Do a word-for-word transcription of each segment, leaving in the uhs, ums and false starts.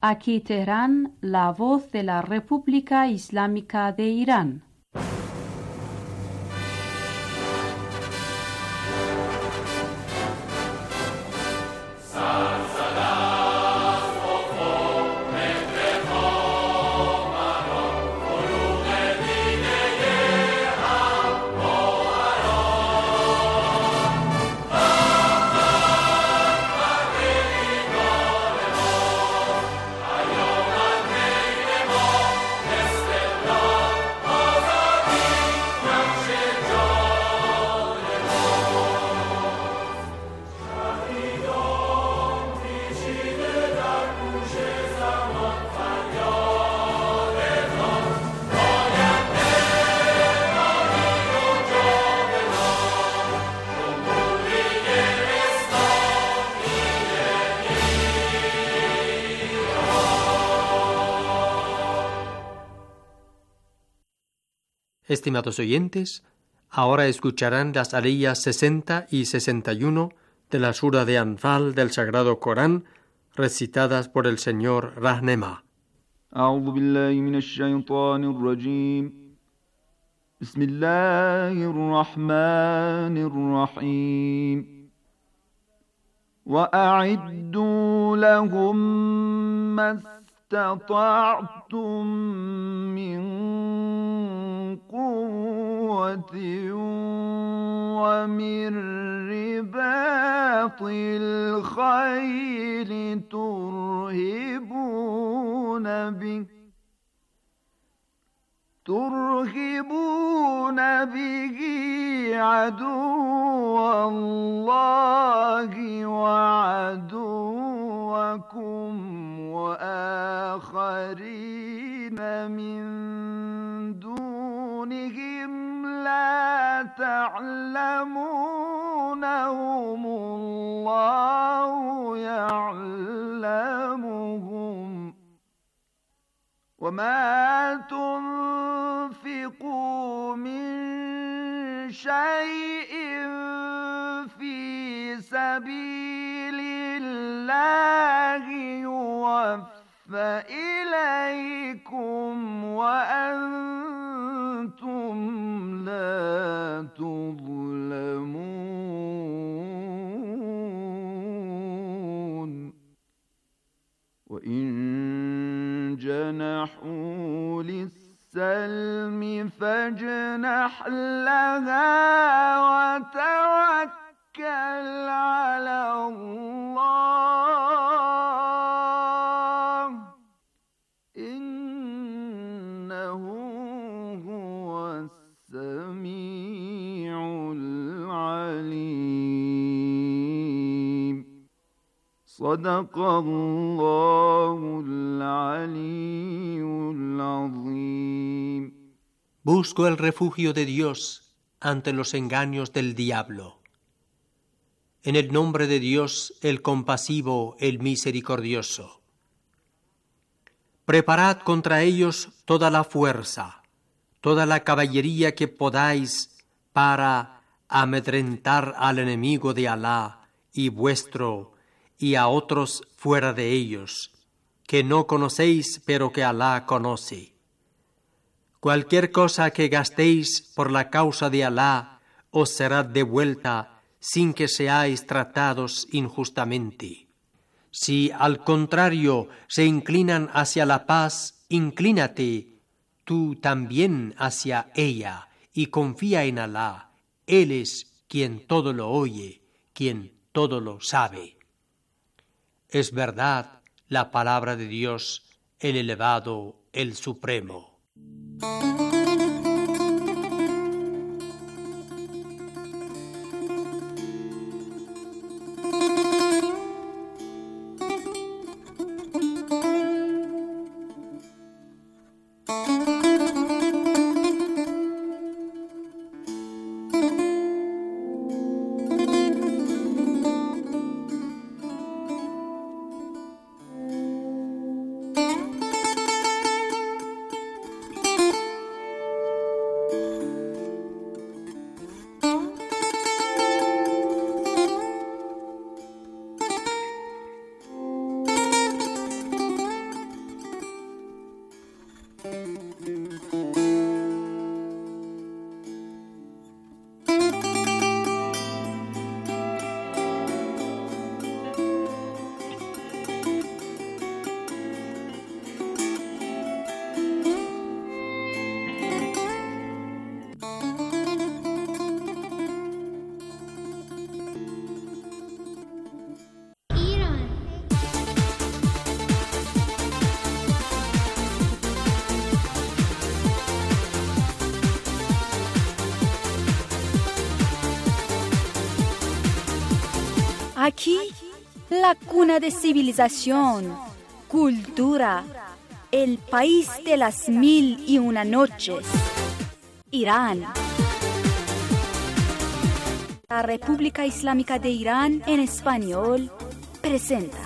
Aquí Teherán, la voz de la República Islámica de Irán. Estimados oyentes, ahora escucharán las aliyas sesenta y sesenta y uno de la sura de Anfal del Sagrado Corán, recitadas por el señor Rahnema. أعوذ بالله من الشيطان الرجيم بسم الله الرحمن الرحيم وأعدوا لهم ما استطعتم من قوة ومن رباط الخيل ترهبون به ترهبون به عدو الله وعدوكم وآخرين من دونهم لا تعلمونهم الله يعلمهم وما تنفقوا من شيء في سبيل الله يوفى إليكم وأنتم لا تظلمون وإن جنحوا للسلم فاجنح لها وتوكل على الله إنه هو السميع العليم صدق الله العلي العظيم. Busco el refugio de Dios ante los engaños del diablo. En el nombre de Dios, el compasivo, el misericordioso. Preparad contra ellos toda la fuerza, toda la caballería que podáis para amedrentar al enemigo de Alá y vuestro y a otros fuera de ellos, que no conocéis pero que Alá conoce. Cualquier cosa que gastéis por la causa de Alá os será devuelta sin que seáis tratados injustamente. Si al contrario se inclinan hacia la paz, inclínate tú también hacia ella y confía en Alá. Él es quien todo lo oye, quien todo lo sabe. Es verdad la palabra de Dios, el elevado, el supremo. Aquí, la cuna de civilización, cultura, el país de las mil y una noches, Irán. La República Islámica de Irán en español presenta.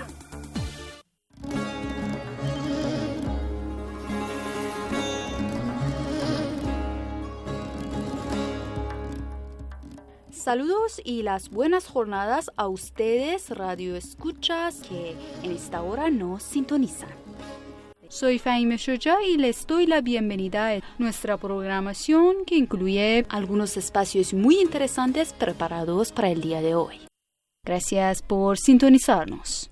Saludos y las buenas jornadas a ustedes, radio escuchas, que en esta hora nos sintonizan. Soy Fahime Shoja y les doy la bienvenida a nuestra programación que incluye algunos espacios muy interesantes preparados para el día de hoy. Gracias por sintonizarnos.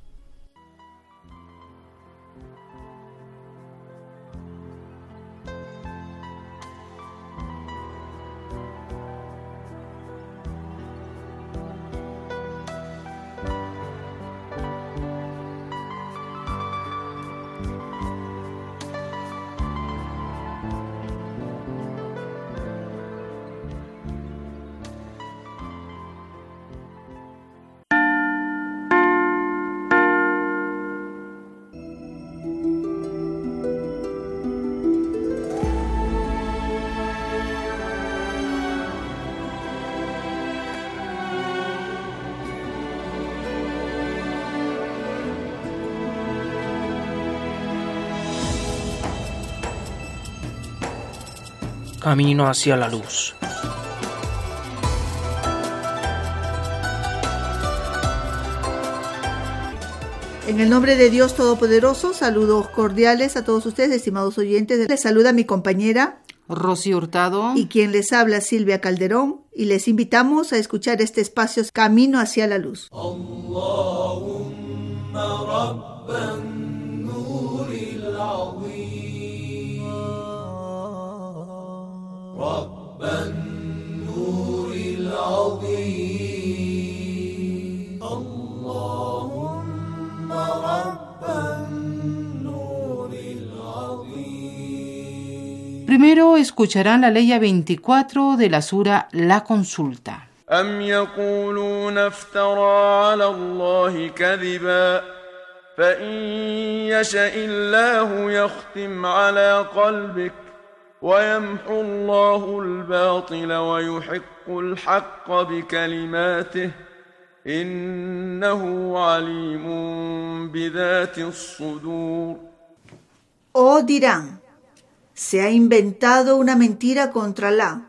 Camino hacia la luz. En el nombre de Dios Todopoderoso, saludos cordiales a todos ustedes, estimados oyentes. Les saluda mi compañera Rosy Hurtado y quien les habla, Silvia Calderón, y les invitamos a escuchar este espacio Camino hacia la luz. Allahumma rabban nuril azim. رب النور العظيم اللهم رب النور العظيم. Primero escucharán la ley veinticuatro de la sura La Consulta. أم يقولون افترى على الله كذبا فإن يشأ الله يختم على قلبك ويمحو الله الباطل ويحق الحق بكلماته إنه عليم بذات الصدور. O dirán, se ha inventado una mentira contra Alá.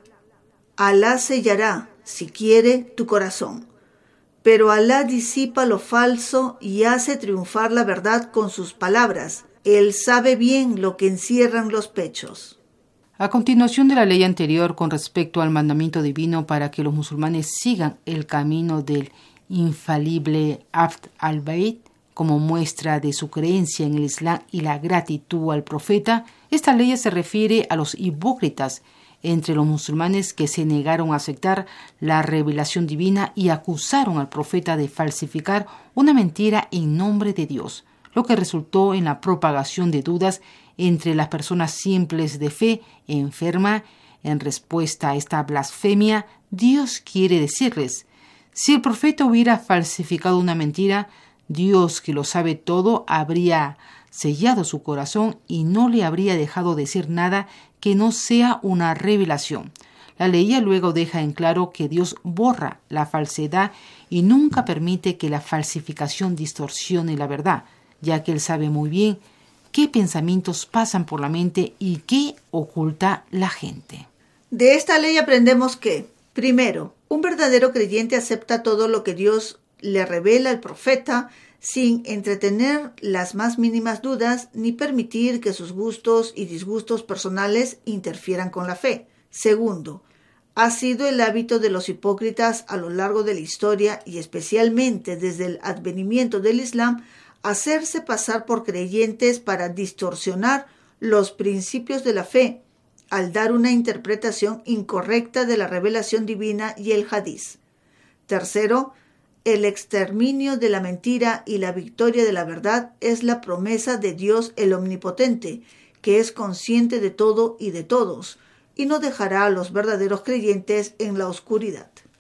Alá sellará, si quiere, tu corazón. Pero Alá disipa lo falso y hace triunfar la verdad con sus palabras. Él sabe bien lo que encierran los pechos. A continuación de la ley anterior con respecto al mandamiento divino para que los musulmanes sigan el camino del infalible Abd al-Bayt como muestra de su creencia en el Islam y la gratitud al profeta, esta ley se refiere a los hipócritas entre los musulmanes que se negaron a aceptar la revelación divina y acusaron al profeta de falsificar una mentira en nombre de Dios, lo que resultó en la propagación de dudas entre las personas simples de fe enferma. En respuesta a esta blasfemia, Dios quiere decirles: si el profeta hubiera falsificado una mentira, Dios, que lo sabe todo, habría sellado su corazón y no le habría dejado decir nada que no sea una revelación. La ley luego deja en claro que Dios borra la falsedad y nunca permite que la falsificación distorsione la verdad, ya que Él sabe muy bien qué pensamientos pasan por la mente y qué oculta la gente. De esta ley aprendemos que, primero, un verdadero creyente acepta todo lo que Dios le revela al profeta sin entretener las más mínimas dudas ni permitir que sus gustos y disgustos personales interfieran con la fe. Segundo, ha sido el hábito de los hipócritas a lo largo de la historia y especialmente desde el advenimiento del Islam hacerse pasar por creyentes para distorsionar los principios de la fe al dar una interpretación incorrecta de la revelación divina y el hadiz. Tercero, el exterminio de la mentira y la victoria de la verdad es la promesa de Dios el Omnipotente, que es consciente de todo y de todos, y no dejará a los verdaderos creyentes en la oscuridad.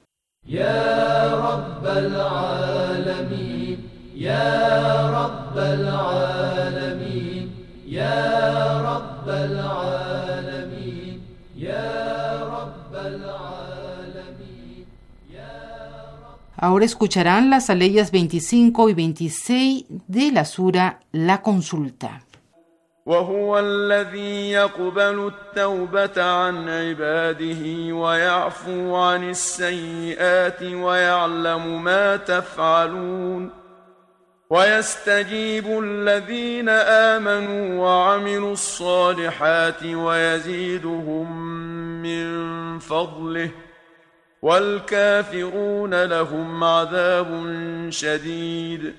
Ya Rabbal Alamin, Ya Rabbal Alamin, Ya Rabbal Alamin, Ya Rabbal Alamin, Ya Rabbal. Ahora escucharán las aleyas veinticinco y veintiséis de la sura La Consulta. وهو الذي يقبل التوبة عن عباده ويعفو عن السيئات ويعلم ما تفعلون ويستجيب الذين آمنوا وعملوا الصالحات ويزيدهم من فضله والكافرون لهم عذاب شديد.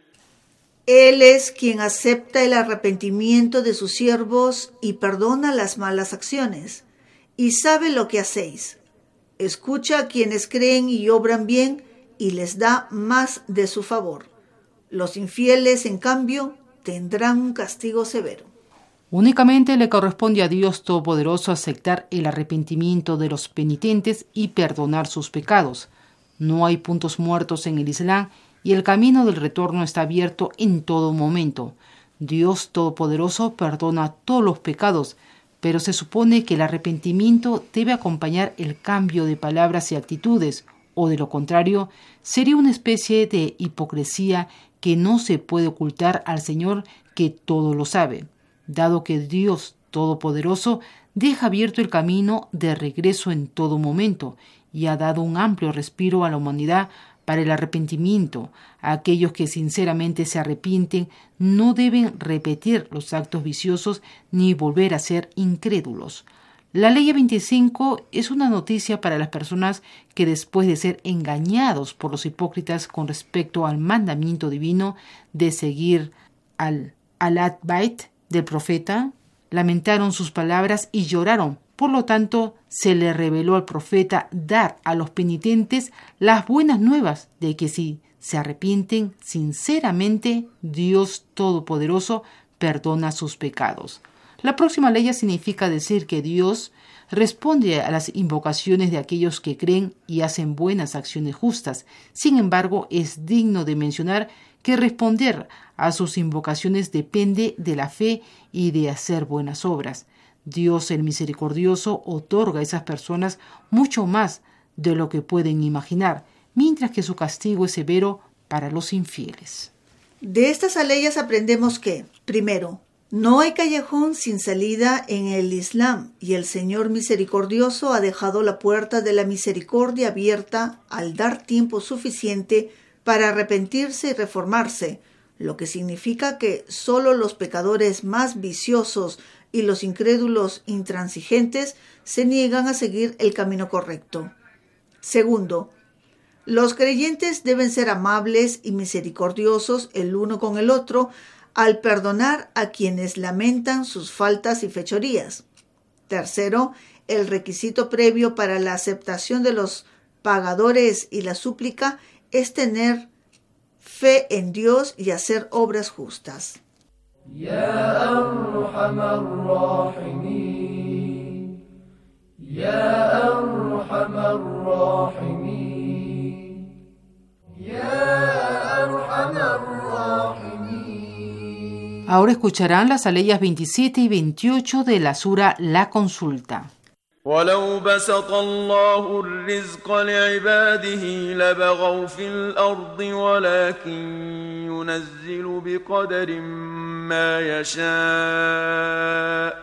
Él es quien acepta el arrepentimiento de sus siervos y perdona las malas acciones, y sabe lo que hacéis. Escucha a quienes creen y obran bien, y les da más de su favor. Los infieles, en cambio, tendrán un castigo severo. Únicamente le corresponde a Dios Todopoderoso aceptar el arrepentimiento de los penitentes y perdonar sus pecados. No hay puntos muertos en el Islam, y el camino del retorno está abierto en todo momento. Dios Todopoderoso perdona todos los pecados, pero se supone que el arrepentimiento debe acompañar el cambio de palabras y actitudes, o de lo contrario, sería una especie de hipocresía que no se puede ocultar al Señor, que todo lo sabe, dado que Dios Todopoderoso deja abierto el camino de regreso en todo momento y ha dado un amplio respiro a la humanidad para el arrepentimiento. Aquellos que sinceramente se arrepienten no deben repetir los actos viciosos ni volver a ser incrédulos. La ley veinticinco es una noticia para las personas que, después de ser engañados por los hipócritas con respecto al mandamiento divino de seguir al al-Bait del profeta, lamentaron sus palabras y lloraron. Por lo tanto, se le reveló al profeta dar a los penitentes las buenas nuevas de que si se arrepienten sinceramente, Dios Todopoderoso perdona sus pecados. La próxima ley significa decir que Dios responde a las invocaciones de aquellos que creen y hacen buenas acciones justas. Sin embargo, es digno de mencionar que responder a sus invocaciones depende de la fe y de hacer buenas obras. Dios el Misericordioso otorga a esas personas mucho más de lo que pueden imaginar, mientras que su castigo es severo para los infieles. De estas aleyas aprendemos que, primero, no hay callejón sin salida en el Islam, y el Señor Misericordioso ha dejado la puerta de la misericordia abierta al dar tiempo suficiente para arrepentirse y reformarse, lo que significa que solo los pecadores más viciosos y los incrédulos intransigentes se niegan a seguir el camino correcto. Segundo, los creyentes deben ser amables y misericordiosos el uno con el otro al perdonar a quienes lamentan sus faltas y fechorías. Tercero, el requisito previo para la aceptación de los pagadores y la súplica es tener fe en Dios y hacer obras justas. Ya Arhamar Rahimin, Ya Arhamar Rahimin, Ya Arhamar Rahimin. Ahora escucharán las aleyas veintisiete y veintiocho de la sura La Consulta. ولو بسط الله الرزق لعباده لبغوا في الأرض ولكن ينزل بقدر ما يشاء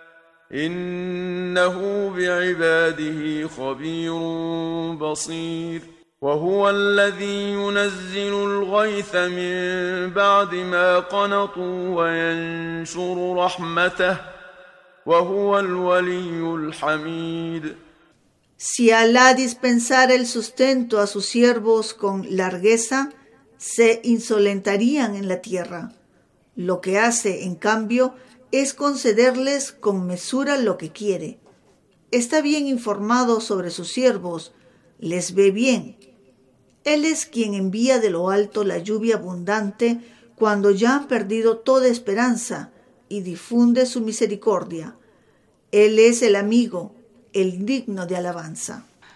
إنه بعباده خبير بصير وهو الذي ينزل الغيث من بعد ما قنطوا وينشر رحمته وهو الولي الحميد. Si Alá dispensara el sustento a sus siervos con largueza, se insolentarían en la tierra. Lo que hace, en cambio, es concederles con mesura lo que quiere. Está bien informado sobre sus siervos, les ve bien. Él es quien envía de lo alto la lluvia abundante cuando ya han perdido toda esperanza, y difunde su misericordia. Él es el amigo, el digno de alabanza.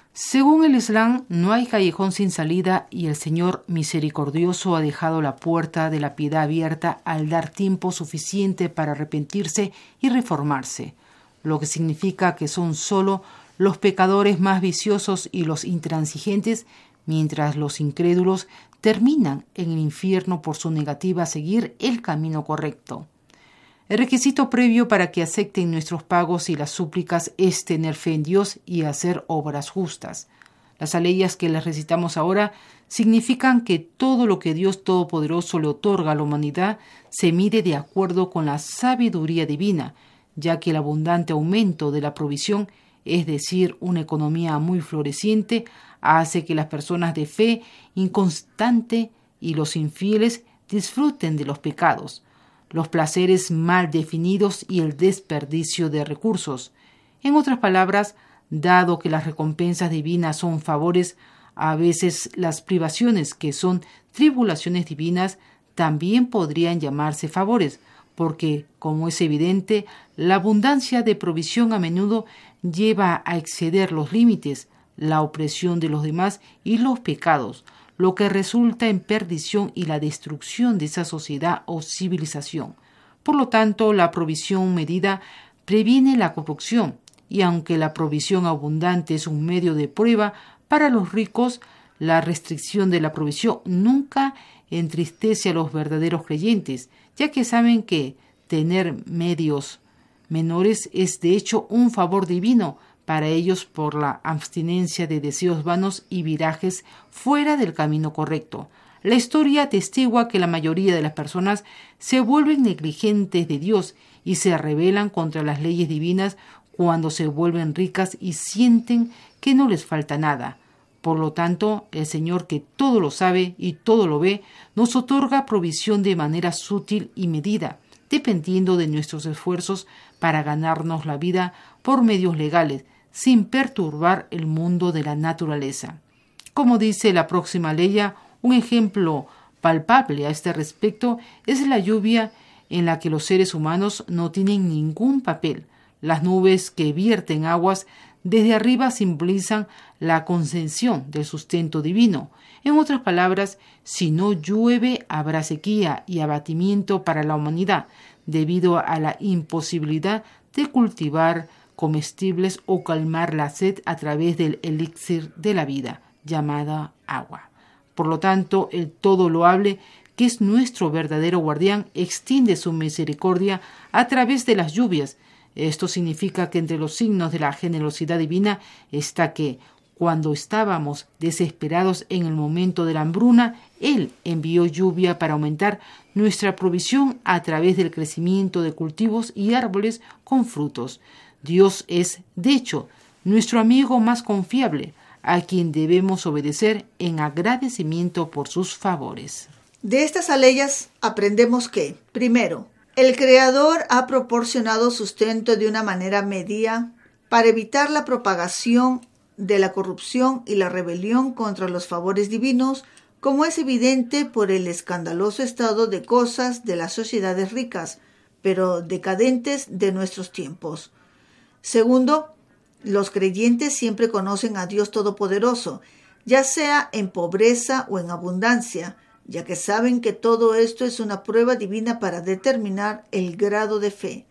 Según el Islam, no hay callejón sin salida y el Señor misericordioso ha dejado la puerta de la piedad abierta al dar tiempo suficiente para arrepentirse y reformarse, lo que significa que son solo los pecadores más viciosos y los intransigentes, mientras los incrédulos terminan en el infierno por su negativa a seguir el camino correcto. El requisito previo para que acepten nuestros pagos y las súplicas es tener fe en Dios y hacer obras justas. Las aleyas que les recitamos ahora significan que todo lo que Dios Todopoderoso le otorga a la humanidad se mide de acuerdo con la sabiduría divina, ya que el abundante aumento de la provisión, es decir, una economía muy floreciente, hace que las personas de fe inconstante y los infieles disfruten de los pecados, los placeres mal definidos y el desperdicio de recursos. En otras palabras, dado que las recompensas divinas son favores, a veces las privaciones, que son tribulaciones divinas, también podrían llamarse favores, porque, como es evidente, la abundancia de provisión a menudo lleva a exceder los límites, la opresión de los demás y los pecados, lo que resulta en perdición y la destrucción de esa sociedad o civilización. Por lo tanto, la provisión medida previene la corrupción, y aunque la provisión abundante es un medio de prueba para los ricos, la restricción de la provisión nunca entristece a los verdaderos creyentes, ya que saben que tener medios menores es de hecho un favor divino para ellos por la abstinencia de deseos vanos y virajes fuera del camino correcto. La historia atestigua que la mayoría de las personas se vuelven negligentes de Dios y se rebelan contra las leyes divinas cuando se vuelven ricas y sienten que no les falta nada. Por lo tanto, el Señor, que todo lo sabe y todo lo ve, nos otorga provisión de manera sutil y medida, dependiendo de nuestros esfuerzos para ganarnos la vida por medios legales, sin perturbar el mundo de la naturaleza. Como dice la próxima leya, un ejemplo palpable a este respecto es la lluvia, en la que los seres humanos no tienen ningún papel. Las nubes que vierten aguas desde arriba simbolizan la concesión del sustento divino. En otras palabras, si no llueve, habrá sequía y abatimiento para la humanidad, debido a la imposibilidad de cultivar comestibles o calmar la sed a través del elixir de la vida, llamada agua. Por lo tanto, el todo loable, que es nuestro verdadero guardián, extiende su misericordia a través de las lluvias. Esto significa que entre los signos de la generosidad divina está que, cuando estábamos desesperados en el momento de la hambruna, Él envió lluvia para aumentar nuestra provisión a través del crecimiento de cultivos y árboles con frutos. Dios es, de hecho, nuestro amigo más confiable, a quien debemos obedecer en agradecimiento por sus favores. De estas aleyas aprendemos que, primero, el Creador ha proporcionado sustento de una manera medida para evitar la propagación de la corrupción y la rebelión contra los favores divinos, como es evidente por el escandaloso estado de cosas de las sociedades ricas, pero decadentes de nuestros tiempos. Segundo, los creyentes siempre conocen a Dios Todopoderoso, ya sea en pobreza o en abundancia, ya que saben que todo esto es una prueba divina para determinar el grado de fe.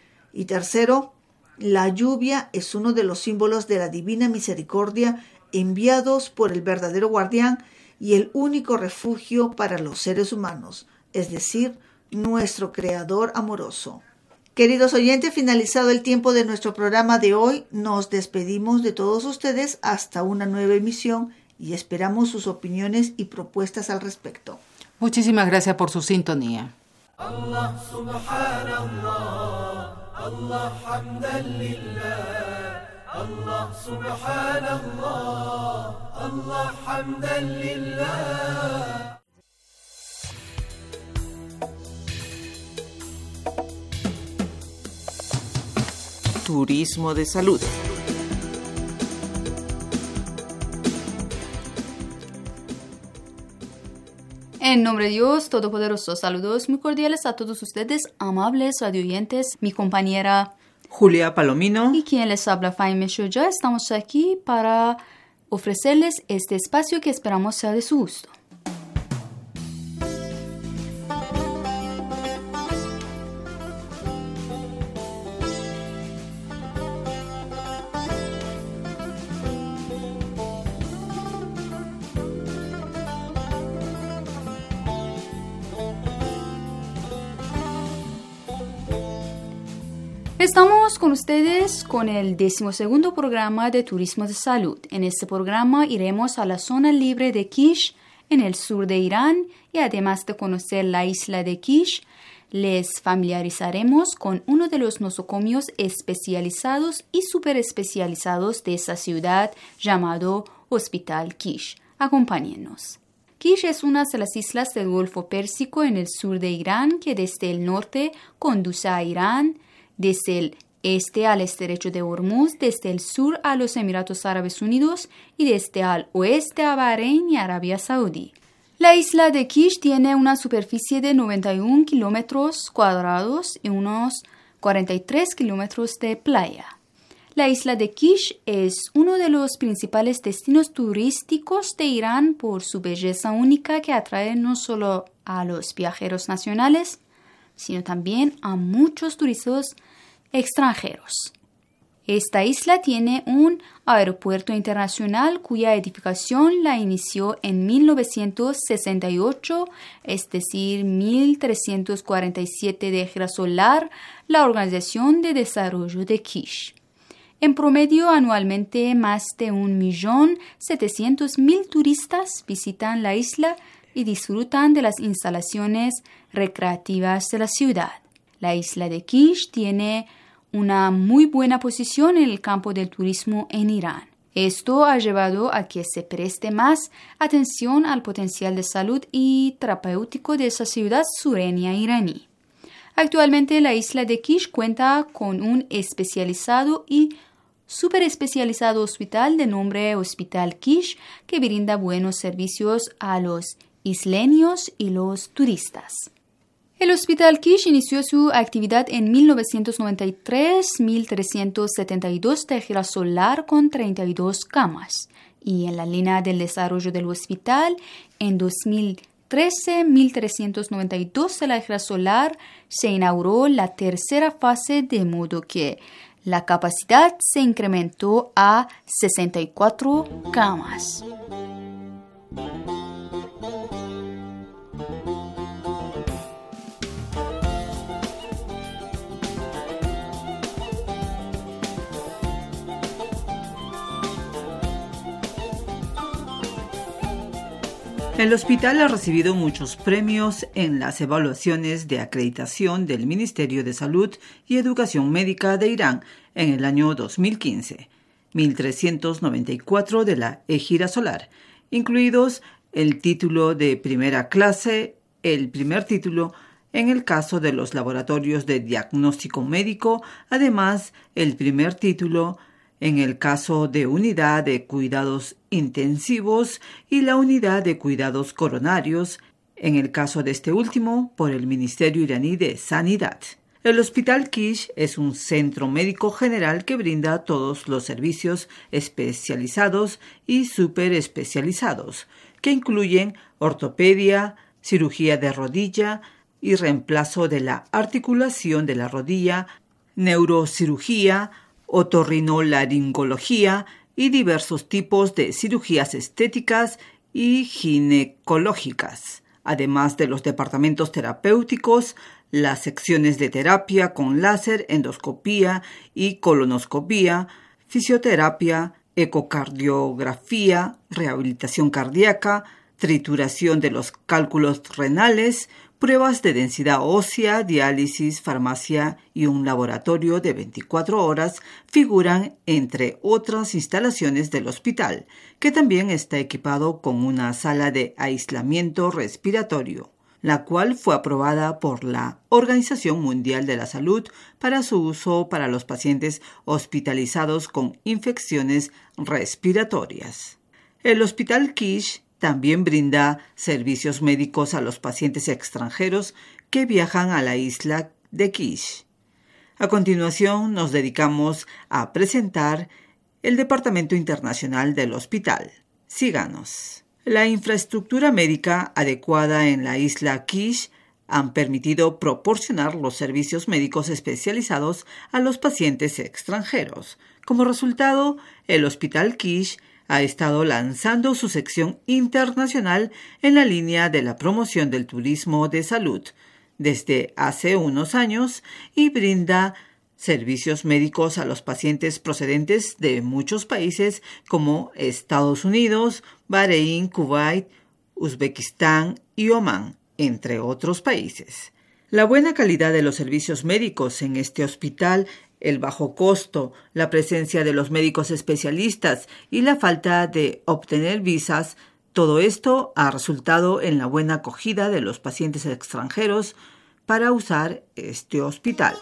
Y tercero, la lluvia es uno de los símbolos de la divina misericordia enviados por el verdadero guardián y el único refugio para los seres humanos, es decir, nuestro Creador amoroso. Queridos oyentes, finalizado el tiempo de nuestro programa de hoy, nos despedimos de todos ustedes hasta una nueva emisión y esperamos sus opiniones y propuestas al respecto. Muchísimas gracias por su sintonía. Allah subhanallah, Allah hamdan lillah, Allah subhanallah, Allah hamdan lillah. Turismo de salud. En nombre de Dios Todopoderoso, saludos muy cordiales a todos ustedes, amables radioyentes, mi compañera Julia Palomino y quien les habla, Faime Shoya. Estamos aquí para ofrecerles este espacio que esperamos sea de su gusto. Estamos con ustedes con el decimosegundo programa de Turismo de Salud. En este programa iremos a la zona libre de Kish, en el sur de Irán, y además de conocer la isla de Kish, les familiarizaremos con uno de los nosocomios especializados y superespecializados de esa ciudad, llamado Hospital Kish. Acompáñennos. Kish es una de las islas del Golfo Pérsico en el sur de Irán que desde el norte conduce a Irán, desde el este al estrecho de Hormuz, desde el sur a los Emiratos Árabes Unidos y desde al oeste a Bahrein y Arabia Saudí. La isla de Kish tiene una superficie de noventa y un kilómetros cuadrados y unos cuarenta y tres kilómetros de playa. La isla de Kish es uno de los principales destinos turísticos de Irán por su belleza única que atrae no solo a los viajeros nacionales, sino también a muchos turistas extranjeros. Esta isla tiene un aeropuerto internacional cuya edificación la inició en mil novecientos sesenta y ocho, es decir, mil trescientos cuarenta y siete de era solar, la Organización de Desarrollo de Kish. En promedio, anualmente, más de un millón setecientos mil turistas visitan la isla y disfrutan de las instalaciones recreativas de la ciudad. La isla de Kish tiene una muy buena posición en el campo del turismo en Irán. Esto ha llevado a que se preste más atención al potencial de salud y terapéutico de esa ciudad sureña iraní. Actualmente la isla de Kish cuenta con un especializado y superespecializado hospital de nombre Hospital Kish que brinda buenos servicios a los isleños y los turistas. El Hospital Kish inició su actividad en mil novecientos noventa y tres a mil trescientos setenta y dos de era solar con treinta y dos camas y en la línea del desarrollo del hospital en dos mil trece a mil trescientos noventa y dos de la era solar se inauguró la tercera fase de modo que la capacidad se incrementó a sesenta y cuatro camas. El hospital ha recibido muchos premios en las evaluaciones de acreditación del Ministerio de Salud y Educación Médica de Irán en el año dos mil quince, mil trescientos noventa y cuatro de la Égira Solar, incluidos el título de primera clase, el primer título en el caso de los laboratorios de diagnóstico médico, además el primer título en el caso de unidad de cuidados intensivos y la unidad de cuidados coronarios, en el caso de este último, por el Ministerio iraní de Sanidad. El Hospital Kish es un centro médico general que brinda todos los servicios especializados y superespecializados, que incluyen ortopedia, cirugía de rodilla y reemplazo de la articulación de la rodilla, neurocirugía, otorrinolaringología y diversos tipos de cirugías estéticas y ginecológicas, además de los departamentos terapéuticos, las secciones de terapia con láser, endoscopía y colonoscopía, fisioterapia, ecocardiografía, rehabilitación cardíaca, trituración de los cálculos renales, pruebas de densidad ósea, diálisis, farmacia y un laboratorio de veinticuatro horas figuran entre otras instalaciones del hospital, que también está equipado con una sala de aislamiento respiratorio, la cual fue aprobada por la Organización Mundial de la Salud para su uso para los pacientes hospitalizados con infecciones respiratorias. El Hospital Kish también brinda servicios médicos a los pacientes extranjeros que viajan a la isla de Kish. A continuación nos dedicamos a presentar el Departamento Internacional del Hospital. Síganos. La infraestructura médica adecuada en la isla Kish han permitido proporcionar los servicios médicos especializados a los pacientes extranjeros. Como resultado, el Hospital Kish ha estado lanzando su sección internacional en la línea de la promoción del turismo de salud desde hace unos años y brinda servicios médicos a los pacientes procedentes de muchos países como Estados Unidos, Bahrein, Kuwait, Uzbekistán y Omán, entre otros países. La buena calidad de los servicios médicos en este hospital, el bajo costo, la presencia de los médicos especialistas y la falta de obtener visas, todo esto ha resultado en la buena acogida de los pacientes extranjeros para usar este hospital.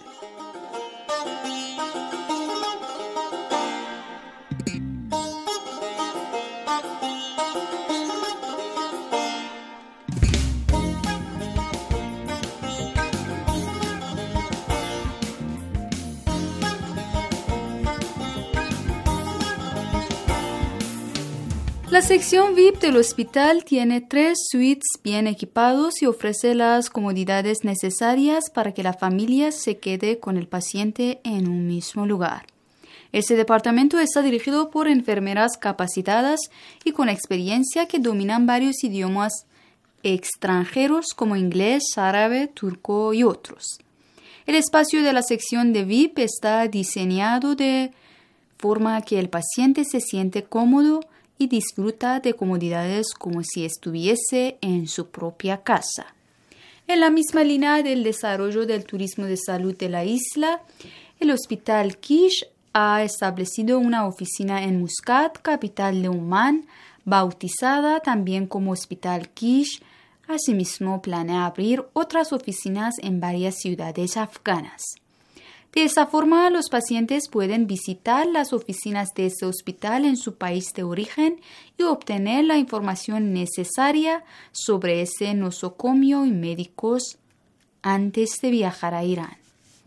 La sección V I P del hospital tiene tres suites bien equipados y ofrece las comodidades necesarias para que la familia se quede con el paciente en un mismo lugar. Este departamento está dirigido por enfermeras capacitadas y con experiencia que dominan varios idiomas extranjeros como inglés, árabe, turco y otros. El espacio de la sección de V I P está diseñado de forma que el paciente se siente cómodo y disfruta de comodidades como si estuviese en su propia casa. En la misma línea del desarrollo del turismo de salud de la isla, el Hospital Kish ha establecido una oficina en Muscat, capital de Omán, bautizada también como Hospital Kish. Asimismo, planea abrir otras oficinas en varias ciudades afganas. De esta forma, los pacientes pueden visitar las oficinas de ese hospital en su país de origen y obtener la información necesaria sobre ese nosocomio y médicos antes de viajar a Irán.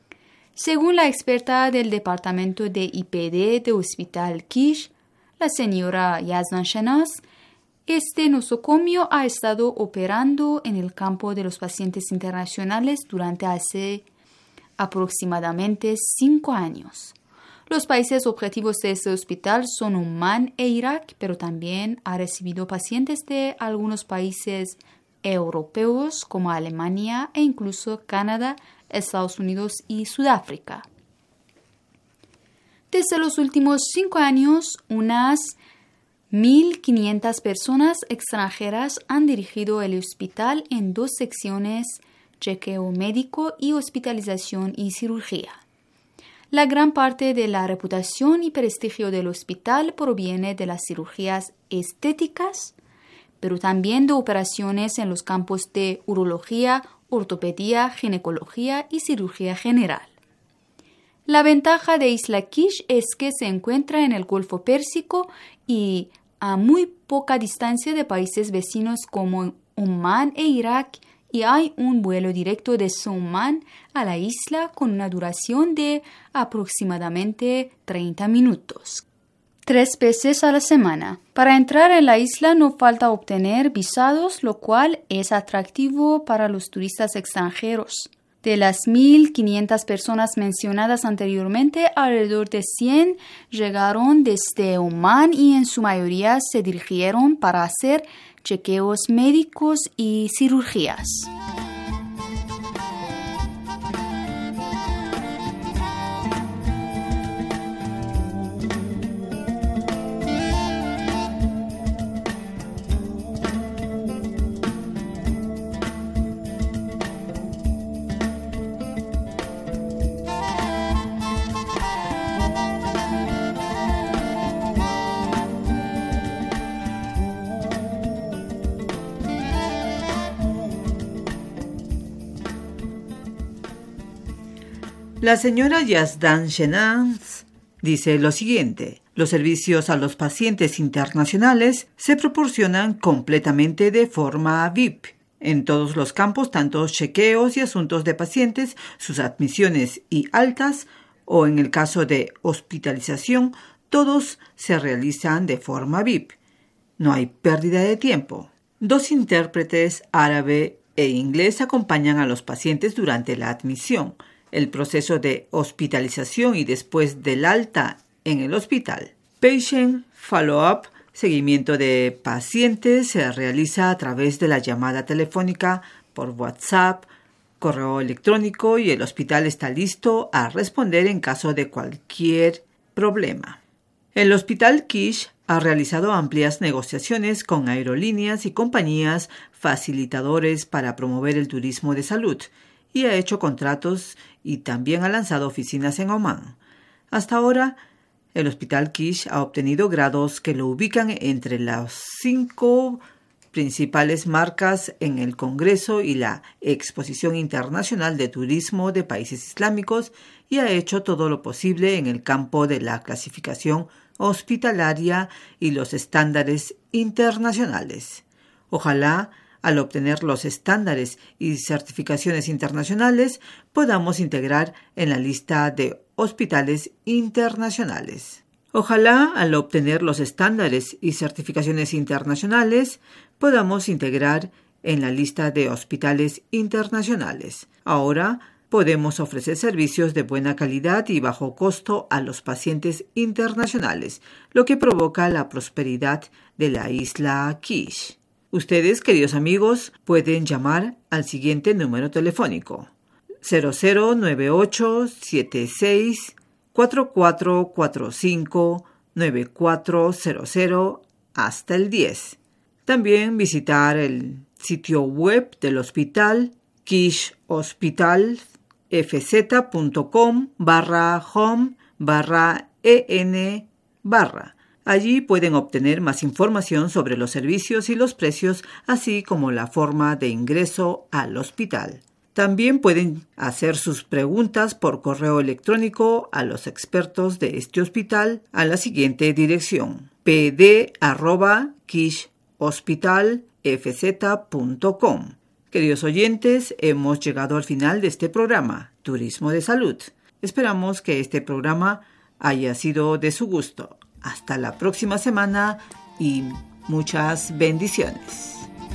Según la experta del Departamento de I P D de Hospital Kish, la señora Yazdan Shenaz, este nosocomio ha estado operando en el campo de los pacientes internacionales durante hace aproximadamente cinco años. Los países objetivos de este hospital son Omán e Irak, pero también ha recibido pacientes de algunos países europeos como Alemania e incluso Canadá, Estados Unidos y Sudáfrica. Desde los últimos cinco años, unas mil quinientas personas extranjeras han dirigido el hospital en dos secciones: chequeo médico y hospitalización y cirugía. La gran parte de la reputación y prestigio del hospital proviene de las cirugías estéticas, pero también de operaciones en los campos de urología, ortopedia, ginecología y cirugía general. La ventaja de Isla Kish es que se encuentra en el Golfo Pérsico y a muy poca distancia de países vecinos como Omán e Irak, y hay un vuelo directo de Omán a la isla con una duración de aproximadamente treinta minutos. Tres veces a la semana. Para entrar en la isla no falta obtener visados, lo cual es atractivo para los turistas extranjeros. De las mil quinientas personas mencionadas anteriormente, alrededor de cien llegaron desde Omán y en su mayoría se dirigieron para hacer chequeos médicos y cirugías. La señora Yazdan Shenaz dice lo siguiente: los servicios a los pacientes internacionales se proporcionan completamente de forma V I P. En todos los campos, tanto chequeos y asuntos de pacientes, sus admisiones y altas, o en el caso de hospitalización, Todos se realizan de forma V I P. No hay pérdida de tiempo. Dos intérpretes árabe e inglés acompañan a los pacientes durante la admisión, el proceso de hospitalización y después del alta en el hospital. Patient Follow-up, seguimiento de pacientes, se realiza a través de la llamada telefónica, por WhatsApp, correo electrónico y el hospital está listo a responder en caso de cualquier problema. El Hospital Kish ha realizado amplias negociaciones con aerolíneas y compañías facilitadores para promover el turismo de salud y ha hecho contratos y también ha lanzado oficinas en Omán. Hasta ahora, el Hospital Kish ha obtenido grados que lo ubican entre las cinco principales marcas en el Congreso y la Exposición Internacional de Turismo de Países Islámicos y ha hecho todo lo posible en el campo de la clasificación hospitalaria y los estándares internacionales. Ojalá, al obtener los estándares y certificaciones internacionales, podamos integrar en la lista de hospitales internacionales. Ojalá, al obtener los estándares y certificaciones internacionales, podamos integrar en la lista de hospitales internacionales. Ahora, podemos ofrecer servicios de buena calidad y bajo costo a los pacientes internacionales, lo que provoca la prosperidad de la isla Kish. Ustedes, queridos amigos, pueden llamar al siguiente número telefónico: cero cero nueve ocho siete seis cuatro cuatro cuatro cinco nueve cuatro cero cero hasta el diez. También visitar el sitio web del hospital Kish Hospital fz.com barra home barra en barra. Allí pueden obtener más información sobre los servicios y los precios, así como la forma de ingreso al hospital. También pueden hacer sus preguntas por correo electrónico a los expertos de este hospital a la siguiente dirección: p d arroba kish hospital f z punto com. Queridos oyentes, hemos llegado al final de este programa, Turismo de Salud. Esperamos que este programa haya sido de su gusto. Hasta la próxima semana y muchas bendiciones.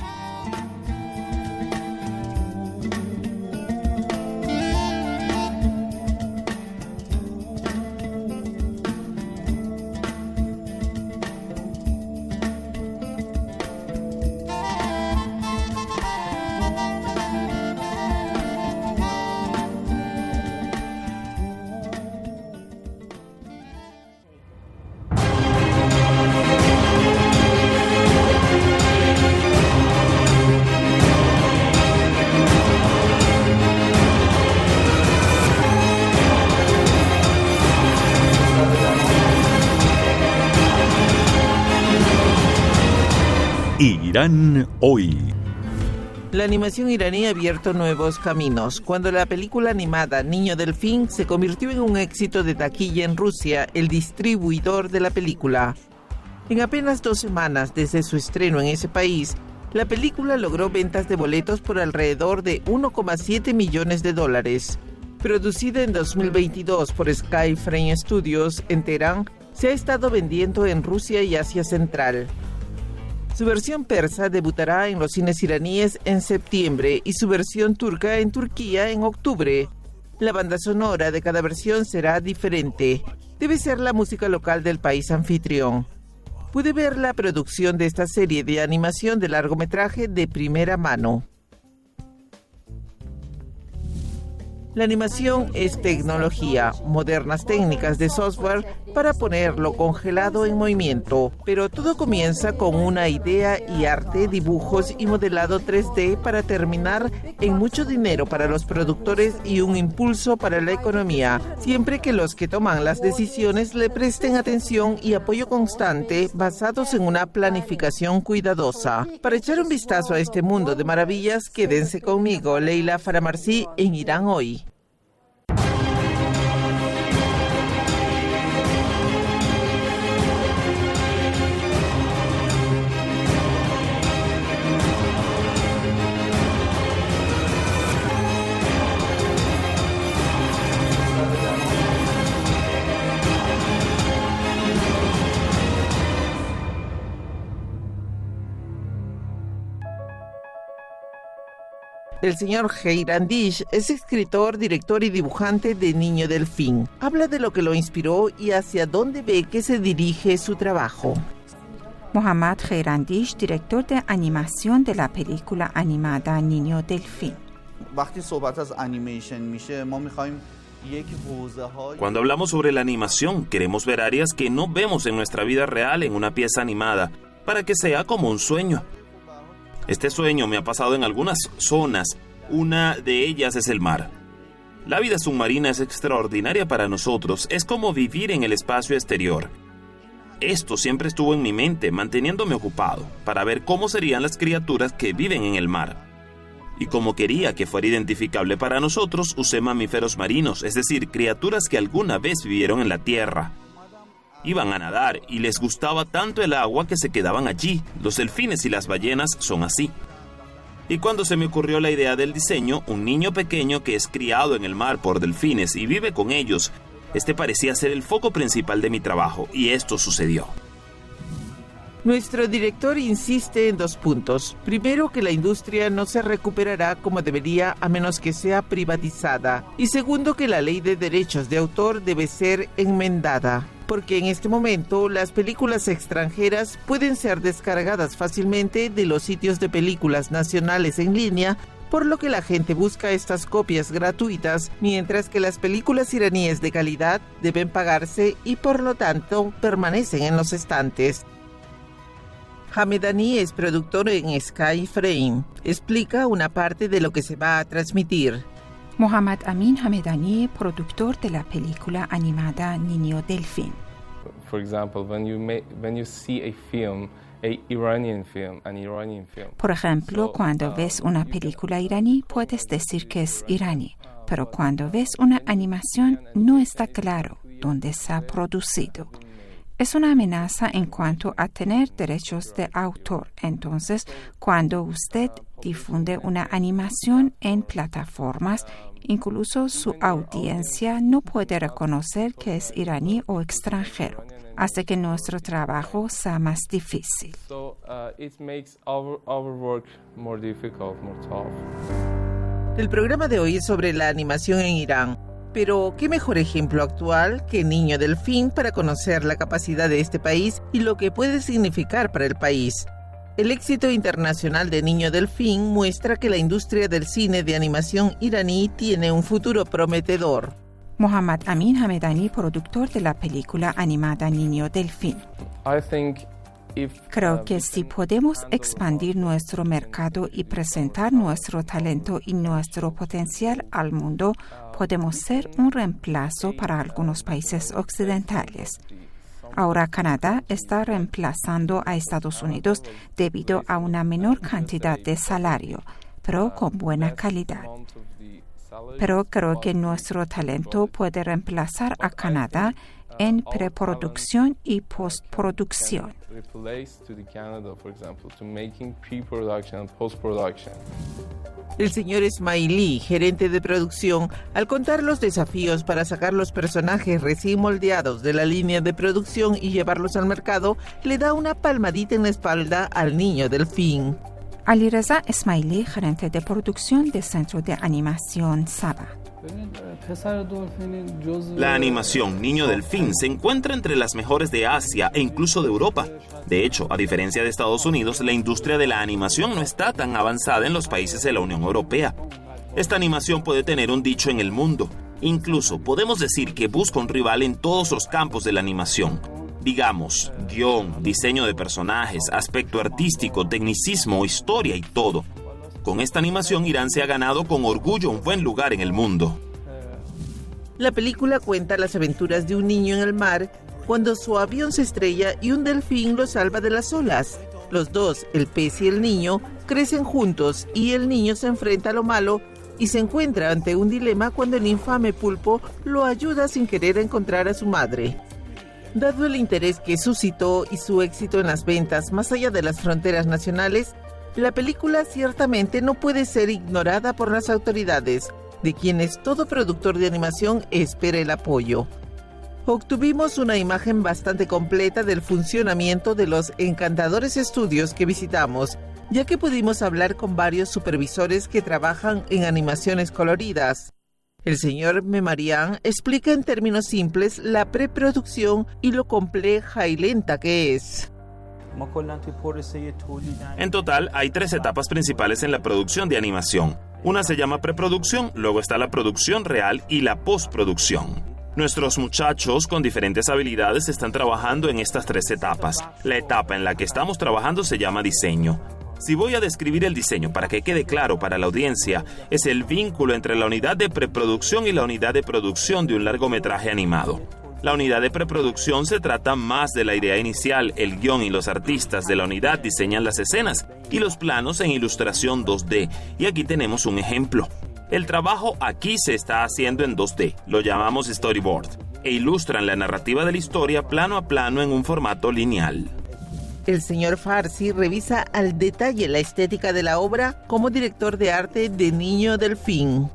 Irán hoy. La animación iraní ha abierto nuevos caminos. Cuando la película animada Niño Delfín se convirtió en un éxito de taquilla en Rusia, el distribuidor de la película. En apenas dos semanas desde su estreno en ese país, la película logró ventas de boletos por alrededor de uno coma siete millones de dólares. Producida en dos mil veintidós por Skyframe Studios en Teherán, se ha estado vendiendo en Rusia y Asia Central. Su versión persa debutará en los cines iraníes en septiembre y su versión turca en Turquía en octubre. La banda sonora de cada versión será diferente. Debe ser la música local del país anfitrión. Pude ver la producción de esta serie de animación de largometraje de primera mano. La animación es tecnología, modernas técnicas de software para ponerlo congelado en movimiento, pero todo comienza con una idea y arte, dibujos y modelado tres D para terminar en mucho dinero para los productores y un impulso para la economía, siempre que los que toman las decisiones le presten atención y apoyo constante basados en una planificación cuidadosa. Para echar un vistazo a este mundo de maravillas, quédense conmigo, Leila Faramarsi, en Irán hoy. El señor Heirandish es escritor, director y dibujante de Niño Delfín. Habla de lo que lo inspiró y hacia dónde ve que se dirige su trabajo. Mohammad Heirandish, director de animación de la película animada Niño Delfín. Cuando hablamos sobre la animación, queremos ver áreas que no vemos en nuestra vida real en una pieza animada, para que sea como un sueño. Este sueño me ha pasado en algunas zonas. Una de ellas es el mar. La vida submarina es extraordinaria para nosotros. Es como vivir en el espacio exterior. Esto siempre estuvo en mi mente, manteniéndome ocupado, para ver cómo serían las criaturas que viven en el mar. Y como quería que fuera identificable para nosotros, usé mamíferos marinos, es decir, criaturas que alguna vez vivieron en la tierra. Iban a nadar y les gustaba tanto el agua que se quedaban allí. Los delfines y las ballenas son así. Y cuando se me ocurrió la idea del diseño, un niño pequeño que es criado en el mar por delfines y vive con ellos, este parecía ser el foco principal de mi trabajo, y esto sucedió. Nuestro director insiste en dos puntos. Primero, que la industria no se recuperará como debería a menos que sea privatizada. Y segundo, que la ley de derechos de autor debe ser enmendada. Porque en este momento las películas extranjeras pueden ser descargadas fácilmente de los sitios de películas nacionales en línea, por lo que la gente busca estas copias gratuitas, mientras que las películas iraníes de calidad deben pagarse y por lo tanto permanecen en los estantes. Hamedani es productor en Sky Frame. Explica una parte de lo que se va a transmitir. Mohammad Amin Hamedani, productor de la película animada Niño Delfín. For example, when you may, when you see a film, a Iranian film, an Iranian film. Por ejemplo, cuando ves una película iraní, puedes decir que es iraní, pero cuando ves una animación no está claro dónde se ha producido. Es una amenaza en cuanto a tener derechos de autor. Entonces, cuando usted difunde una animación en plataformas, incluso su audiencia no puede reconocer que es iraní o extranjero, hace que nuestro trabajo sea más difícil. So, uh, it makes our, our work more difficult, more tough. El programa de hoy es sobre la animación en Irán. Pero, ¿qué mejor ejemplo actual que Niño Delfín para conocer la capacidad de este país y lo que puede significar para el país? El éxito internacional de Niño Delfín muestra que la industria del cine de animación iraní tiene un futuro prometedor. Mohammad Amin Hamedani, productor de la película animada Niño Delfín. I think Creo que si podemos expandir nuestro mercado y presentar nuestro talento y nuestro potencial al mundo, podemos ser un reemplazo para algunos países occidentales. Ahora Canadá está reemplazando a Estados Unidos debido a una menor cantidad de salario, pero con buena calidad. Pero creo que nuestro talento puede reemplazar a Canadá en preproducción y postproducción. El señor Ismailí, gerente de producción, al contar los desafíos para sacar los personajes recién moldeados de la línea de producción y llevarlos al mercado, le da una palmadita en la espalda al Niño Delfín. Alireza Ismailí, gerente de producción del Centro de Animación Saba. La animación Niño Delfín se encuentra entre las mejores de Asia e incluso de Europa. De hecho, a diferencia de Estados Unidos, la industria de la animación no está tan avanzada en los países de la Unión Europea. Esta animación puede tener un dicho en el mundo. Incluso podemos decir que busca un rival en todos los campos de la animación. Digamos, guión, diseño de personajes, aspecto artístico, tecnicismo, historia y todo. Con esta animación, Irán se ha ganado con orgullo un buen lugar en el mundo. La película cuenta las aventuras de un niño en el mar cuando su avión se estrella y un delfín lo salva de las olas. Los dos, el pez y el niño, crecen juntos y el niño se enfrenta a lo malo y se encuentra ante un dilema cuando el infame pulpo lo ayuda sin querer a encontrar a su madre. Dado el interés que suscitó y su éxito en las ventas más allá de las fronteras nacionales, la película ciertamente no puede ser ignorada por las autoridades, de quienes todo productor de animación espera el apoyo. Obtuvimos una imagen bastante completa del funcionamiento de los encantadores estudios que visitamos ya que pudimos hablar con varios supervisores que trabajan en animaciones coloridas. El señor Memarian explica en términos simples la preproducción y lo compleja y lenta que es. En total, hay tres etapas principales en la producción de animación. Una se llama preproducción, luego está la producción real y la postproducción. Nuestros muchachos con diferentes habilidades están trabajando en estas tres etapas. La etapa en la que estamos trabajando se llama diseño. Si voy a describir el diseño para que quede claro para la audiencia, es el vínculo entre la unidad de preproducción y la unidad de producción de un largometraje animado. La unidad de preproducción se trata más de la idea inicial, el guión y los artistas de la unidad diseñan las escenas y los planos en ilustración dos D. Y aquí tenemos un ejemplo. El trabajo aquí se está haciendo en dos D, lo llamamos storyboard, e ilustran la narrativa de la historia plano a plano en un formato lineal. El señor Farsi revisa al detalle la estética de la obra como director de arte de Niño Delfín.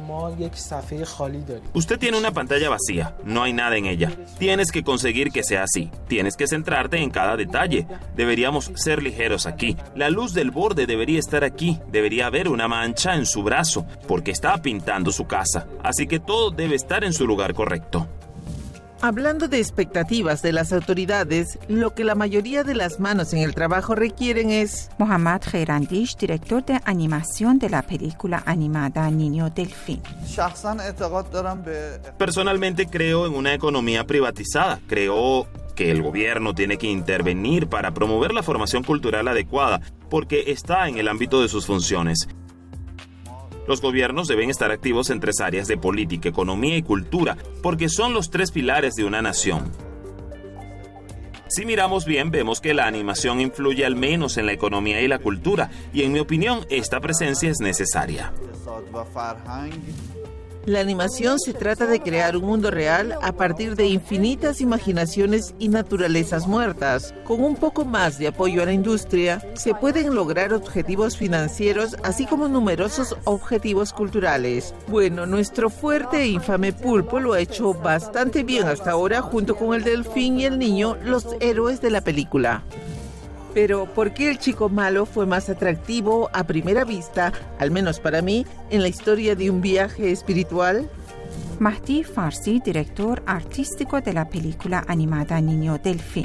Usted tiene una pantalla vacía, no hay nada en ella. Tienes que conseguir que sea así. Tienes que centrarte en cada detalle. Deberíamos ser ligeros aquí. La luz del borde debería estar aquí. Debería haber una mancha en su brazo, porque está pintando su casa. Así que todo debe estar en su lugar correcto. Hablando de expectativas de las autoridades, lo que la mayoría de las manos en el trabajo requieren es... Mohammad Khairandish, director de animación de la película animada Niño Delfín. Personalmente creo en una economía privatizada. Creo que el gobierno tiene que intervenir para promover la formación cultural adecuada, porque está en el ámbito de sus funciones. Los gobiernos deben estar activos en tres áreas de política, economía y cultura, porque son los tres pilares de una nación. Si miramos bien, vemos que la animación influye al menos en la economía y la cultura, y en mi opinión, esta presencia es necesaria. La animación se trata de crear un mundo real a partir de infinitas imaginaciones y naturalezas muertas. Con un poco más de apoyo a la industria, se pueden lograr objetivos financieros, así como numerosos objetivos culturales. Bueno, nuestro fuerte e infame pulpo lo ha hecho bastante bien hasta ahora, junto con el delfín y el niño, los héroes de la película. Pero, ¿por qué el chico malo fue más atractivo a primera vista, al menos para mí, en la historia de un viaje espiritual? Mahdi Farsi, director artístico de la película animada Niño Delfín.